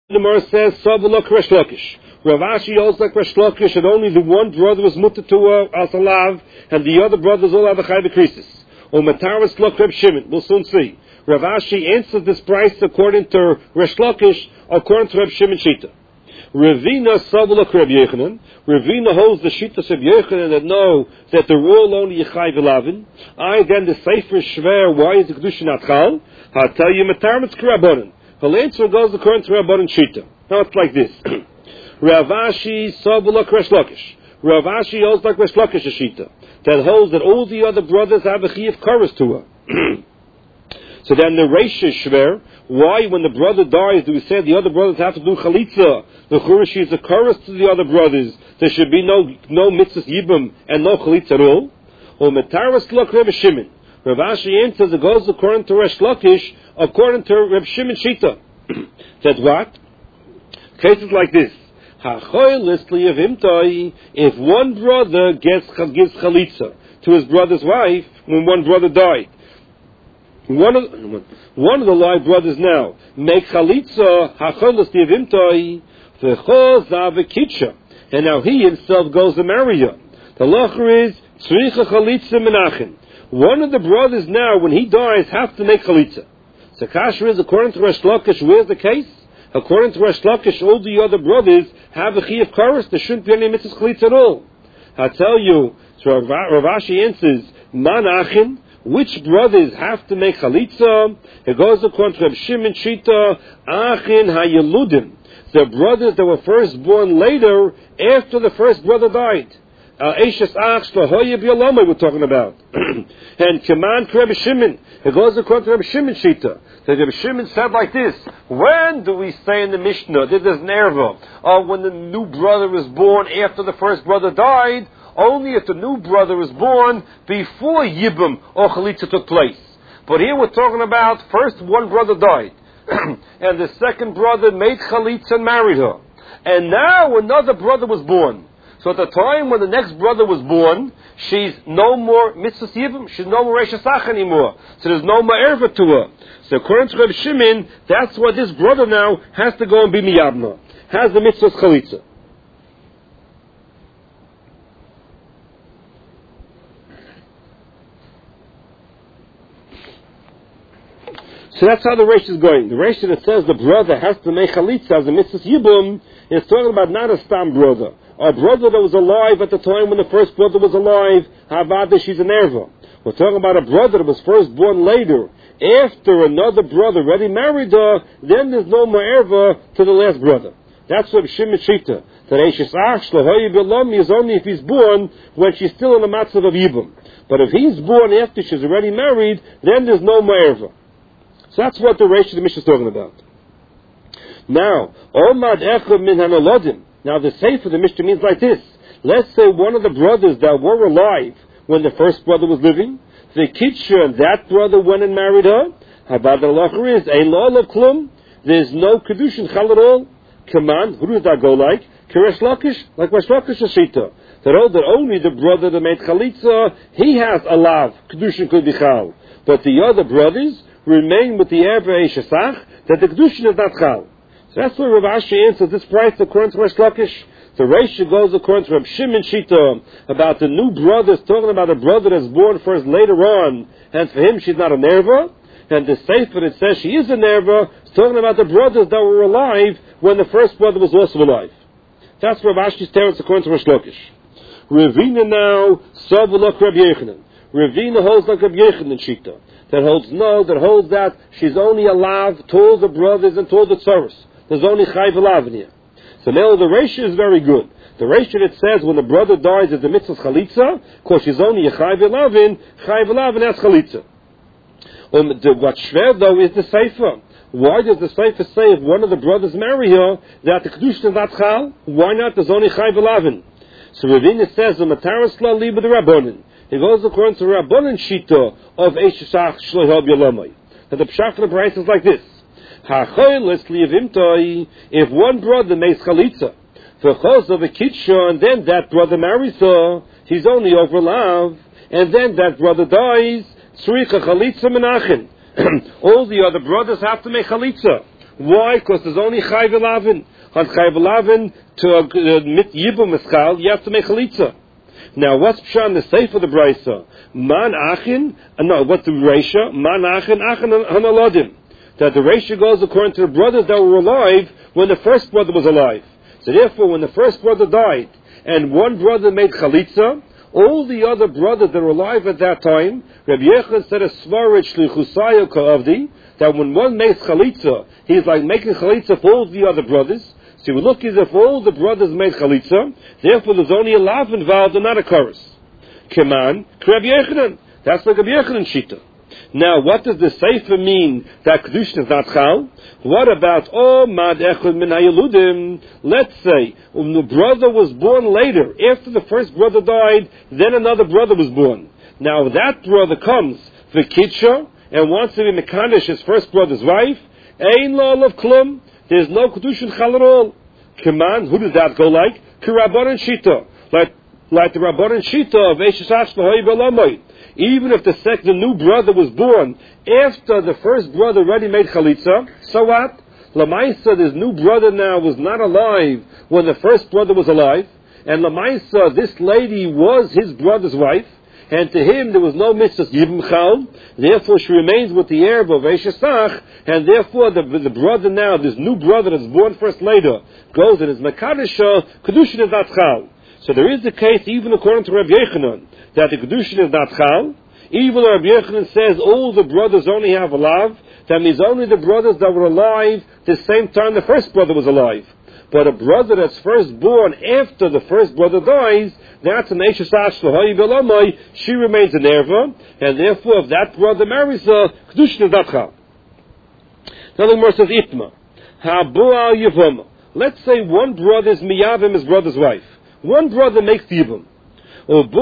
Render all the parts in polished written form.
The Gemara says, Sabalok Resh Lakish. Rav Ashi holds like Resh Lakish, and only the one brother was mutter to as a lav, and the other brothers all have a chayv krisis. Or Mataris Lok Reb Shimon. We'll soon see. Rav Ashi answers this price according to Resh Lakish, according to Reb Shimon Shita. Ravina Sabalok Reb Yechanan. Ravina holds the Shita of Yechanan that know that they're all only Yechayv Elavin. Then the Sefer Shver, why is the Kedusha not Chal? I'll tell you, Mataris Karabonin. Her answer goes according to Rabbanan Shita. Now it's like this. Rav Ashi Sabalok Resh Lakish. Rav Ashi holds like Resh Lakish a Shita, that holds that all the other brothers have a Chiyuv Karas to her. So then the Reisha Shver, why when the brother dies do we say the other brothers have to do Chalitza? The Churish is a Karas to the other brothers. There should be no Mitzvah Yibam and no Chalitza at all. Or Mataras Lok Reb Shimon. Rav Ashi answers it goes according to Resh Lakish, according to Reb Shimon Shita. That what? Cases like this. If one brother gives chalitza to his brother's wife when one brother died, one of the live brothers now make chalitza and now he himself goes to marry her. The lacher is tzricha chalitza menachin. One of the brothers now, when he dies, has to make chalitza. So kasher is according to Resh Lakish. Where's the case? According to Resh Lakish, all the other brothers have a chiyuv karas. There shouldn't be any mitzvah chalitza at all. I tell you, so Rav Ashi answers, manachin. Which brothers have to make chalitza? It goes according to Reb Shimon Shita, achin hayeludim. The brothers that were first born later, after the first brother died. Eishes ach shlohoye b'yalomay we're talking about. And command to Reb Shimon. It goes according to Reb Shimon Shita. That Reb Shimon said like this. When do we say in the Mishnah that there's nerva? When the new brother is born after the first brother died, only if the new brother was born before Yibam or Chalitza took place. But here we're talking about first one brother died. And the second brother made Chalitza and married her. And now another brother was born. So at the time when the next brother was born, she's no more mitzvah yibum, she's no more reisha sach anymore. So there's no more erva to her. So according to Reb Shimon, that's why this brother now has to go and be miyabna, has the mitzvah chalitza. So that's how the Reish is going. The Reish that says the brother has to make chalitza as a mitzvah yibum is talking about not a stam brother. A brother that was alive at the time when the first brother was alive, havada, she's an erva. We're talking about a brother that was first born later. After another brother already married her, then there's no more erva to the last brother. That's what Shimon Shita. That Eishes ach shlohoye b'yalomay is only if he's born when she's still in the matzav of yibum. But if he's born after she's already married, then there's no more erva. So that's what the Reish of the Mishnah is talking about. Now, Omad echad min hanalodim. Now the Sefer, the Mishnah means like this. Let's say one of the brothers that were alive when the first brother was living, the Kitsha and that brother went and married her. Habad al-Acher is, Ein lo olav klum. There's no Kedushin Chal at all. Command, who does that go like? Keresh Lakish, like Resh Lakish Ashita. That only the brother that made Chalitza, he has a lav, Kedushin could be Chal. But the other brothers remain with the Erva Eishasach, that the Kedushin is not Chal. So that's where Rav Ashi answers this price according to Resh Lakish. The Reish goes according to Reb Shimon Shita about the new brothers, talking about a brother that's born first later on, and for him she's not a nerva. And the Sefer that says she is a nerva is talking about the brothers that were alive when the first brother was also alive. That's Rav Ashi's terence according to Resh Lakish. Ravina now, Savalok Reb Yechanan. Ravina holds like Reb Yechanan Shita. That holds that she's only alive to all the brothers and to all the tzaros. There's only chayv elavin here. So now the ratio is very good. The ratio that says when the brother dies is the mitzvah chalitza, because she's only a chayv elavin has chalitza. What shver though is the Sefer. Why does the Sefer say if one of the brothers marry her that the kedusha is not chal? Why not? There's only chayv elavin. So Ravina says the mataras la liba the rabbonin. It goes according to rabbonin shita of eishasach shlohob yalamai. That the pshat of the price is like this. If one brother makes chalitza, of a kitsha, and then that brother marries her, he's only over love, and then that brother dies, tzricha chalitza menachin. All the other brothers have to make chalitza. Why? Because there's only Chayv Elavin. On Chayv Elavin, to mit Yibum Eschal, you have to make Chalitza. Now, what's Pshan the Seif of the Brisa? Man Achin, what's the Reisha? Man Achin, Achin Hanaladim. That the Reisha goes according to the brothers that were alive when the first brother was alive. So therefore, when the first brother died, and one brother made Chalitza, all the other brothers that were alive at that time, Rabbi Yechon said a Svarit Shlichusayo Ka'avdi, that when one makes Chalitza, he's like making Chalitza for all the other brothers. So we look as if all the brothers made Chalitza, therefore there's only a lav involved and not a chorus. Keman, Rabbi Yechonon. That's like Rabbi Yechonon Shita. Now, what does the Sefer mean that Kedushin is not Chal? What about Mad Echad Min Hayeludim? Let's say when the brother was born later, after the first brother died, then another brother was born. Now that brother comes for Kidsha and wants to be Mekadosh his first brother's wife. Ein Lo of Klum. There's no Kedushin Chal at all. Command, who does that go like? K'Rabbanan Shita. Like the Rabbanan Shita of Eishes Ashvahoy Belamay. Even if the new brother was born after the first brother already made Chalitza, so what? Lamaisa, this new brother now was not alive when the first brother was alive, and Lamaisa, this lady was his brother's wife, and to him there was no mitzvah Yibum Chal, therefore she remains with the heir of Eishesach, and therefore the brother now, this new brother that's born first later, goes and is Mekadosh, Kedushin is not Chal. So there is a case, even according to Rabbi Yechonon, that the Kedushin is not Chal. Even though Rabbi Yechonon says all the brothers only have a lav, that means only the brothers that were alive the same time the first brother was alive. But a brother that's first born after the first brother dies, that's an Eishes Ashvahoy Belamay, she remains an erva, and therefore if that brother marries her, Kedushin is not Chal. Now the Gemara says Itma. Ha'bu'al Yevama. Let's say one brother is miyavim his brother's wife. One brother makes the Yibum. So the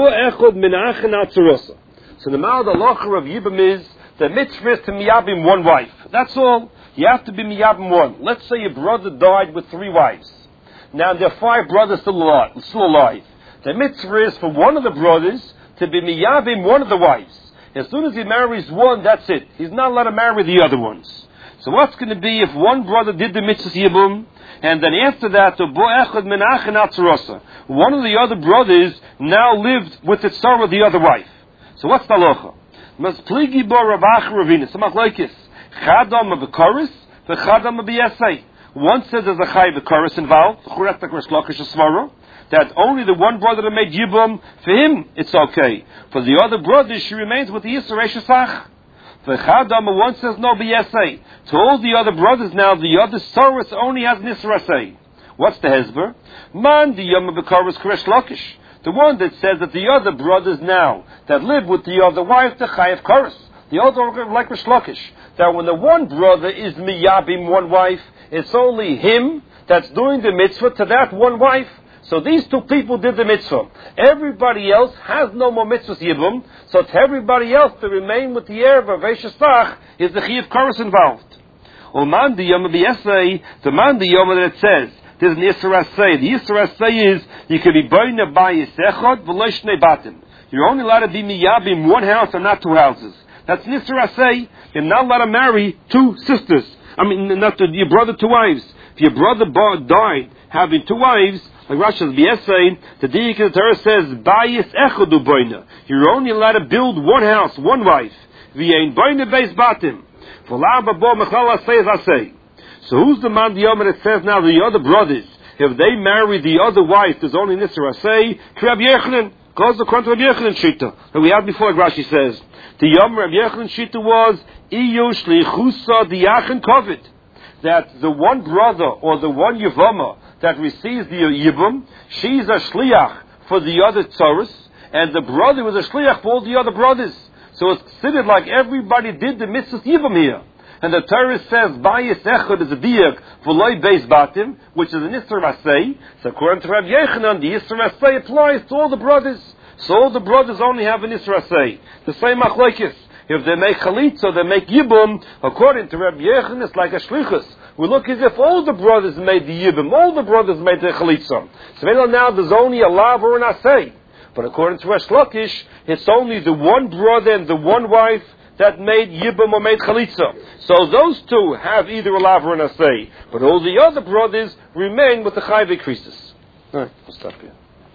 Ma'al Halacha of Yibum is the mitzvah is to miyabim one wife. That's all. You have to be miyabim one. Let's say your brother died with 3 wives. Now there are 5 brothers still alive. The mitzvah is for one of the brothers to be miyabim one of the wives. As soon as he marries one, that's it. He's not allowed to marry the other ones. So what's going to be if one brother did the mitzvah Yibum, and then after that, one of the other brothers now lived with the tzara of the other wife. So what's the halacha? One says there's a chay v'koris involved, that only the one brother that made Yibum, for him it's okay. For the other brothers, she remains with the Yisra Eshesach. One says no b'yesei. To all the other brothers now, the other Soros only has nisrasei. What's the hezber? Man the yom b'koros koresh lakish. The one that says that the other brothers now that live with the other wife, the chayav koros. The other like Rish Lakish. That when the one brother is miyabim one wife, it's only him that's doing the mitzvah to that one wife. So these 2 people did the mitzvah. Everybody else has no more mitzvahs yibum. So to everybody else to remain with the erev of Eishesach is the chiyuv koros involved. Uman the yom b'yesei, the man the yom that it says there's an Yisra Asay. The Yisra Asay is you can be boine by Yisechot v'lo shnei batim. You're only allowed to be miyabim one house and not 2 houses. That's an Yisra Asay. You're not allowed to marry 2 sisters. Your brother 2 wives. If your brother died having 2 wives, like Rashi's B'yesay, the Dik of the Torah says, Bayis Echodu Boina. You're only allowed to build 1 house, 1 wife. V'yein Boina Beis Batim. V'la Babo Mechala Asay Asay. So who's the man the Yom that says now the other brothers, if they marry the other wife, there's only Nisra Asay, Rabbi Yechonon, goes according to Rabbi Yechonon Shita. That we had before, like Rashi says. The Yom Rabbi Yechonon Shita was, Iyo Shlichusa Diachin Kovid. That the one brother or the one Yevama that receives the Yibum, she's a shliach for the other tzoros, and the brother was a shliach for all the other brothers. So it's considered like everybody did the mitzvah Yibum here. And the Torah says, Bayis Echad is a diak for loy beis batim, which is an Yisra Asay. So according to Rabbi Yechonon, the Yisra Asay applies to all the brothers. So all the brothers only have an Yisra Asay. The same machlokes. If they make chalitza, they make yibum. According to Rabbi Yechonon, it's like a shlichus. We look as if all the brothers made the yibum, all the brothers made the chalitza. So now there's only a lav or an asay. But according to Resh Lakish, it's only the one brother and the one wife that made Yibum or made Chalitza. So those two have either a lav or an asay, but all the other brothers remain with the Chayve Krisis. Alright, we'll stop here.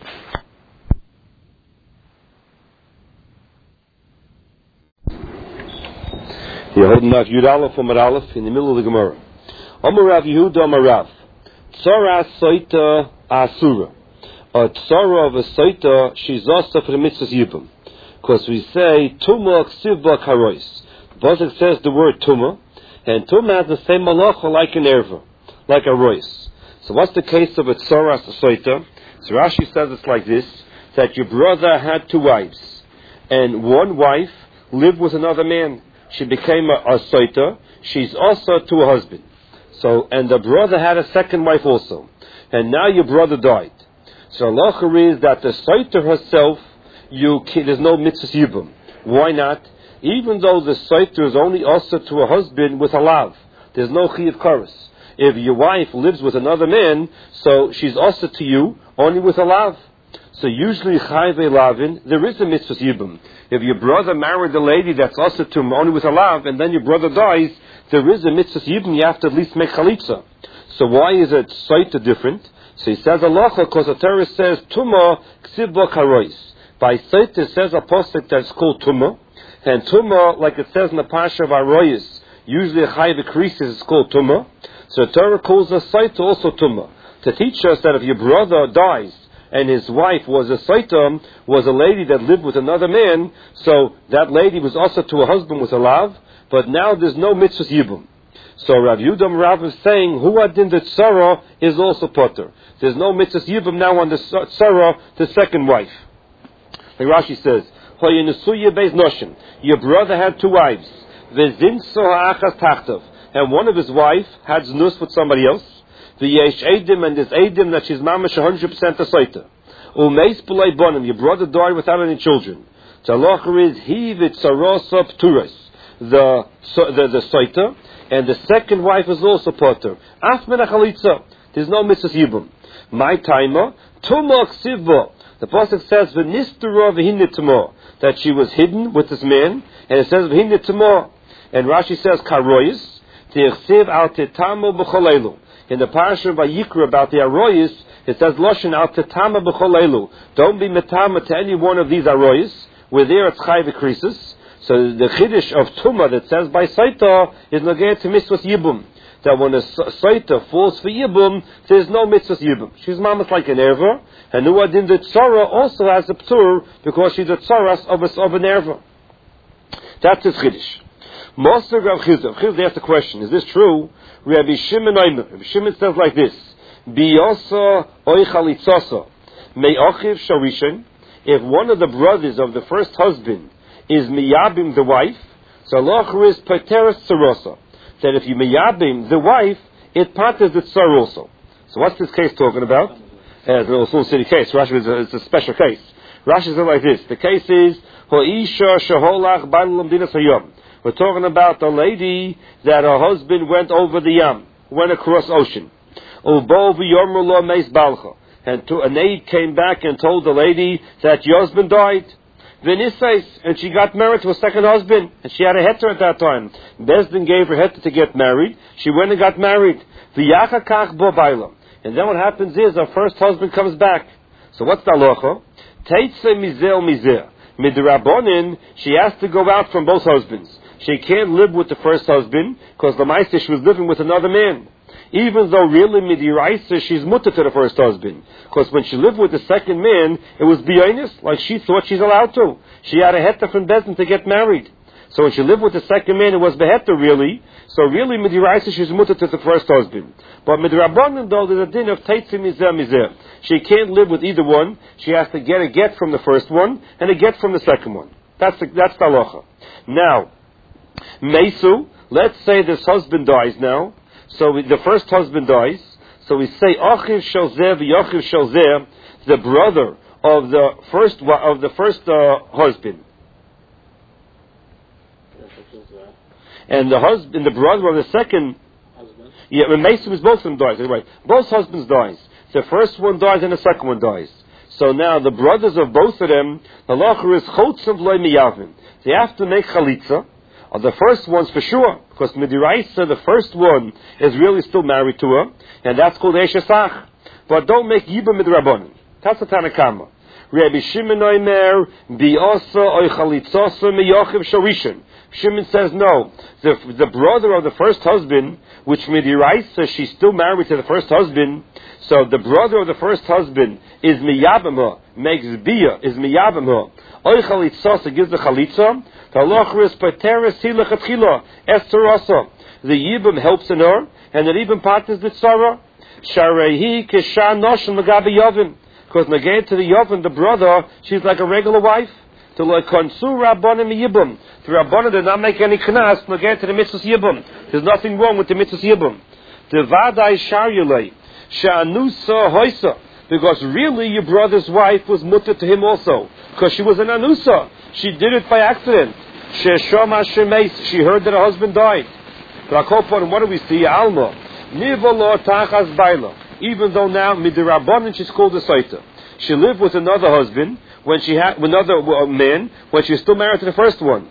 You're holding out Yud Aleph or Mar Aleph in the middle of the Gemara. Amar Rav Yehuda Amar Rav. Tzara Soita Asura. A tzara of a Soita, she's also for the mitzvahs Yibum. Because we say, Tuma Ksivba Karois. The Pasuk says the word Tuma, and Tuma has the same malacha like an erva, like a rois. So what's the case of a tzara Soita? So Rashi says it's like this, that your brother had two wives, and one wife lived with another man. She became a soita. She's also to a husband. So, and the brother had a second wife also. And now your brother died. So halacha is that the soita herself, there's no mitzvah yibum. Why not? Even though the soita is only also to a husband with a lav, there's no chiyuv karos. If your wife lives with another man, so she's also to you only with a lav. So usually chayve lavin, there is a mitzvah yibum. If your brother married a lady that's also to him only with a lav, and then your brother dies, there is a mitzvah yibum, you have to at least make chalitza. So why is it soita different? So he says halacha because the Torah says tuma ksivba karois. By soita it says a posuk that's called tuma, and tuma, like it says in the pasha of Aroyis, usually a chayve krisis is called tuma. So the Torah calls a soita also tuma, to teach us that if your brother dies, and his wife was a Saitam, was a lady that lived with another man, so that lady was also to a husband with a lav, but now there's no mitzvah yibum. So Rav Yudam Rav is saying, who adin the tzara is also potter. There's no mitzvah yibum now on the tzara, the second wife. Like Rashi says, your brother had two wives, and one of his wife had znus with somebody else. The yesh edim, and there's edim that she's mamash 100% a soita. Umeis b'lei bonim, your brother died without any children. The halacha is he v'tzarosa p'turos, the soita, and the second wife is also potter. Af men achalitza, there's no mitzvah yibum. My timer, tuma ksivba. The pasuk says v'nistera v'hinne tuma, that she was hidden with this man, and it says v'hinne tuma. And Rashi says karoyis tichsiv al tetamu b'cholelu. In the parasha of Vayikra about the Aroyis, it says, Loshen al tetama b'chol elu. Don't be metama to any one of these Aroyis. Where there it's chayv krisis. So the chiddush of Tuma that says by Saita is nageh to mitzvahs yibum. That when a Saita falls for yibum, there's no mitzvahs yibum. She's mamas like an erva. And Nuadin the tzara also has a ptur because she's a tzaras of an erva. That's his chiddush. Moser Rav Chizda. Chizda asked the question, is this true? Rabbi Shimon Aimer. Rabbi Shimon says like this: Biyasa oichalitzasa me'achiv sharishin. If one of the brothers of the first husband is miyabim the wife, so halacha is pateres tzarosa. That if you miyabim the wife, it patters the tzar also. So what's this case talking about? It's a little city case. Rashi is a special case. Rashi says like this: the case is hoisha sheholach ban lamdinas hayom. We're talking about the lady that her husband went over the Yam, went across ocean. And an aide came back and told the lady that your husband died. And she got married to a second husband. And she had a heter at that time. Bezdin gave her heter to get married. She went and got married. And then what happens is her first husband comes back. So what's the halacha? Teitze mizel mizer. Midrabonin, she has to go out from both husbands. She can't live with the first husband because the Maisa she was living with another man. Even though really midiraisa she's mutter to the first husband. Because when she lived with the second man, it was biyonus, like she thought she's allowed to. She had a heta from Bezdin to get married. So when she lived with the second man, it was beheta really. So really midiraisa she's mutter to the first husband. But midrabanan though, there's a din of teitzi mizeh mizeh. She can't live with either one. She has to get a get from the first one and a get from the second one. That's the halacha. Now, Mesu, let's say this husband dies now. So the first husband dies. So we say Achiv Shalzeh v'Yachiv Shalzeh, the brother of the first husband, and the brother of the second husband. Yeah, when Mesu is both of them dies. Right, both husbands dies. The first one dies and the second one dies. So now the brothers of both of them, the halacha is chotzim v'lo miyavim. They have to make chalitza. The first one's for sure, because Midiraisa, the first one, is really still married to her, and that's called Eshesach. But don't make Yibum Midrabanan. That's the Tanakama. Rabbi Shimon Oimer, Bi'osa Oy Chalitzosa Meyochiv Sharishan. Shimon says no. The brother of the first husband, which Midiraisa, she's still married to the first husband, so the brother of the first husband is Miyabamah, makes Bia, is Miyabamah. Oy Chalitzosa gives the Chalitza. The Yibum helps in her, and the Yibum partners with Sarah. Sharehi Kishan Noshim Magabi Yovim. Because negated to the Yovim, the brother, she's like a regular wife. To like Konsu Rabbanim Yibum. The Rabbanim did not make any knas negated to the mitzvahs Yibum. There's nothing wrong with the mitzvahs Yibum. The Vadai Sharyulei Shanusa Hoisa. Because really your brother's wife was mutter to him also. Because she was an Anusa. She did it by accident. She heard that her husband died. What do we see? Alma. Even though now Midirabanan she's called a Saita. She lived with another husband when she had another man when she was still married to the first one.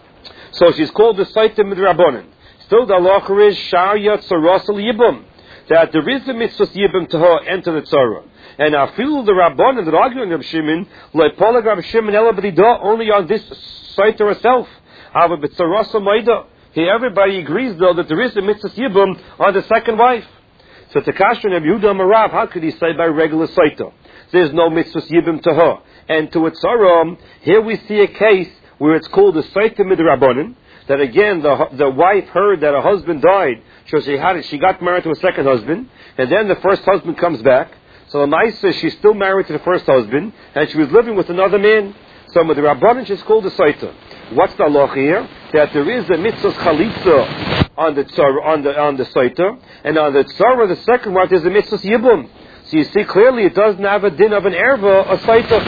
So she's called the Saita Midirabanan. Still the halacha is Sharya Tzarasal Yibum. That there is a mitzvah Yibum to her and to the Tzara. And I feel the Rabbanan that arguing Rab Shimon, like Polag Rab Shimon Elabadida, only on this site herself. However, but Tzarasa Maida. Here everybody agrees though that there is a mitzvah Yibum on the second wife. So to Kashran Rab Yehuda Marav, how could he say by regular Saita? There's no mitzvah Yibum to her. And to Tzara, here we see a case where it's called the Saita Midrabanan, that again the wife heard that her husband died, so she got married to a second husband, and then the first husband comes back. So the Maisa, she's still married to the first husband, and she was living with another man. So with the Rabbanan, she's called the Saita. What's the halacha here? That there is a mitzvah chalitza on the tzara, on the Saita, and on the tzara, the second wife, there's a mitzvah yibum. So you see clearly it doesn't have a din of an erva, a Saita.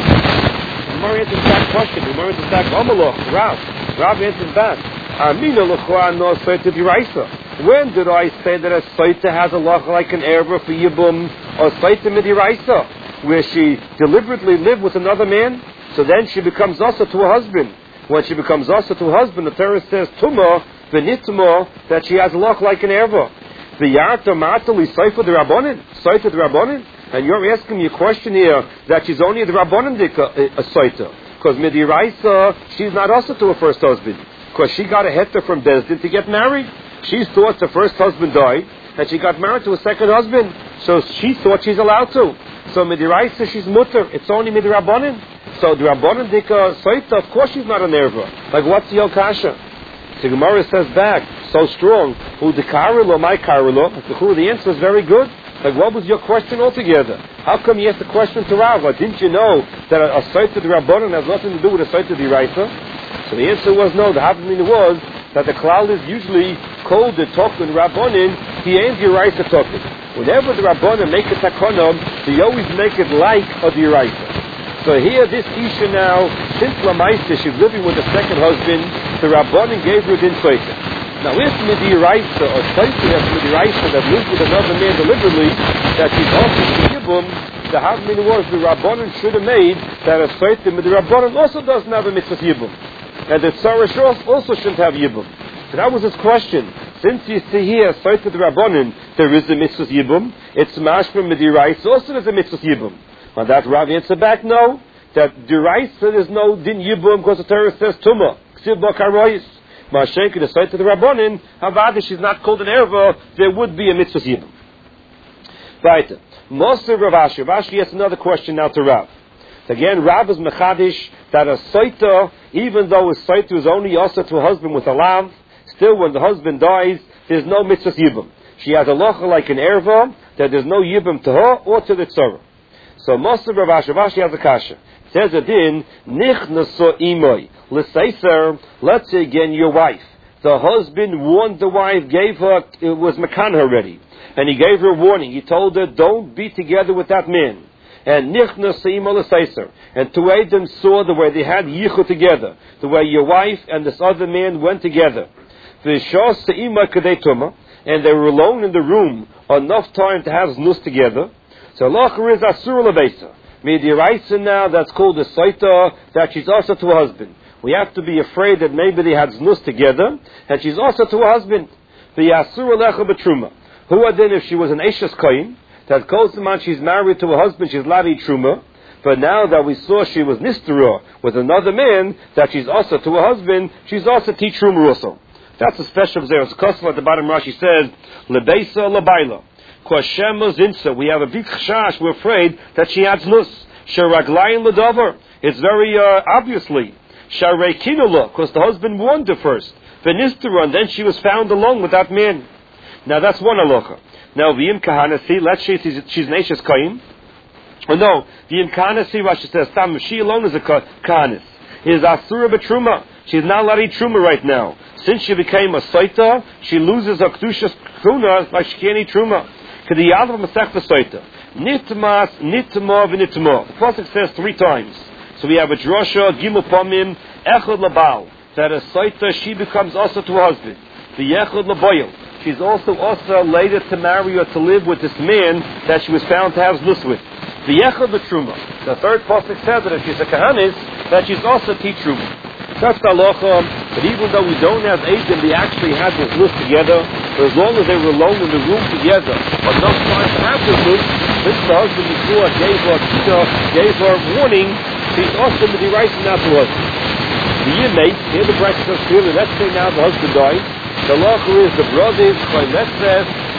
Gemara answers that question. Gemara answers that Amalach, Rav answers that. Amina l'chua no Saita d'iraisa. When did I say that a Saita has a lacha like an erva for yibum, or Saita midiraisa, where she deliberately lived with another man? So then she becomes also to her husband. When she becomes also to her husband, the Torah says Tuma v'nitma, that she has a lacha like an erva. V'yarta matali Saita d'Rabbanan, Saita d'Rabbanan. And you're asking me a question here that she's only the Rabbanan a Saita, because midiraisa she's not also to her first husband, because she got a heter from Bezdin to get married. She thought the first husband died, and she got married to a second husband. So she thought she's allowed to. So midiraisa, she's mutter. It's only midrabanan. So the Rabbanan dika Saita, of course she's not an erva. Like what's the Yokasha? The Gemara says back, so strong. Who the karilo, my karilo? The answer is very good. Like what was your question altogether? How come you asked the question to Rav? Didn't you know that a Saita the Rabbanan has nothing to do with a Saita the Raisa? So the answer was no. The happening was that the klal is usually called the token Rabbanin, he ain't the Yiraisa token. Whenever the Rabbanin make a takonom, they always make it like a Yiraisa. So here this Isha now, since Lamaisa, she's living with a second husband, the Rabbanin gave her din Saita. Now if Midiraisa, or Saita that's Midiraisa, that lives with another man deliberately, that she's also to Yibum, the happening was the Rabbanin should have made that a Saita Midirabbanin also doesn't have a mitzvah Yibum. And the Tzara also shouldn't have Yibum. So that was his question. Since you see here, Saita the Rabbanin, there is a mitzvah Yibum. It's Mashma Midiraisa, also there's a mitzvah Yibum. On that, Rav answered back, no. That Diraisa, there's no din Yibum, because the Torah says Tumah. Ksiv Bakaroyis. Mashenka, the Saita the Rabbanin, Havada, she's not called an erva, there would be a mitzvah Yibum. Right. Moser Rav Ashi. Rav Ashi has another question now to Rav. Again, Rav is mechadish that a Saita, even though a Saita is only also to a husband with a lav, still when the husband dies, there's no mitzvah yibum. She has a locha like an erva, that there's no yibum to her or to the tzara. So Moser Rav Ashi has a kasha. It says a din, nichnaso imoy, l'seiser, let's say again your wife. The husband warned the wife, gave her, it was makan already, and he gave her a warning. He told her, don't be together with that man. And nichnas seima l'seiser. And two of them saw the way they had yichud together, the way your wife and this other man went together. V'shas seima kadei tuma, and they were alone in the room enough time to have znus together. So lacher is asur lebeisa. Midiraisa now, that's called a Saita, that she's also to a husband. We have to be afraid that maybe they had znus together, and she's also to her husband. The Yasur Alecha B'Truma. Who had then if she was an Eishes Koyin, that calls the man she's married to her husband, she's Lari Truma, but now that we saw she was Nistera with another man, that she's also to her husband, she's also Ti Truma also. That's a special Zeres Kosom at the bottom. Rashi says, Lebeisa Lebaila. Kwashema Zinsa. We have a big chash, we're afraid that she adds nus. Sheraglayin Ledover. It's very obviously. Sharei Kinula, because the husband warned her first. Venistera, and then she was found alone with that man. Now that's one halacha. Now V'im Kahanasi, let's say she's Neishes Kaim. Oh no, V'im Kahanasi, Rashi says, Tam, she alone is a Kahanis. Is Asura B'Truma. She's not Lari Truma right now. Since she became a Saita, she loses her Kedushas Kuna by Shkeni Truma. Kediyad of Masechta Saita. Nitmas, Nitma, V'Nitma. The Prophet says 3 times. So we have a drasha, Gimel Pamim, Echad Labal. That a Saita, she becomes also to her husband. The Echad Laboyel. She's also later to marry or to live with this man that she was found to have znus with. The Echad B'Truma. The third Prophet said that if she's a Kahanis, that she's also Ti Truma. That's the halacha, but even though we don't have Eidim, they actually had this list together, but as long as they were alone in the room together, enough time to have this list, since the husband before gave her warning, she's also to be rising out to us. The year mate, here the bracket says clearly, let's say now the husband died, the halacha is the brothers,